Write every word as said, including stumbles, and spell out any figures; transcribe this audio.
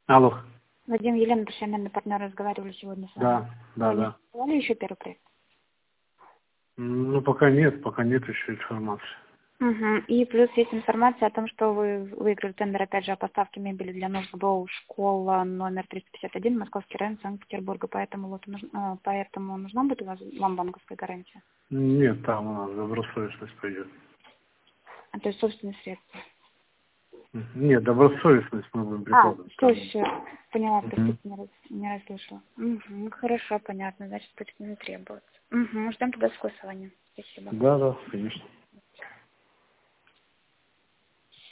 Алло. Вадим, Елена, профессиональный партнер, разговаривали сегодня с вами. Да, да, Вы да. сделали еще первый проект? Ну, пока нет, пока нет еще информации. Угу. И плюс есть информация о том, что вы выиграли тендер, опять же, о поставке мебели для НОСГБО, школа номер триста пятьдесят один, Московский район, Санкт-Петербурга. Поэтому, вот, нужна, поэтому нужна будет у вас, вам банковская гарантия? Нет, там у нас добросовестность пойдет. А, то есть собственные средства. Нет, добросовестность мы будем А, прикладывать. все, все. Поняла, Угу. простите, не, раз, не расслышала. Угу. Хорошо, понятно, значит, будет не требоваться. Угу. Ждем тогда согласования. Спасибо. Да, да, конечно.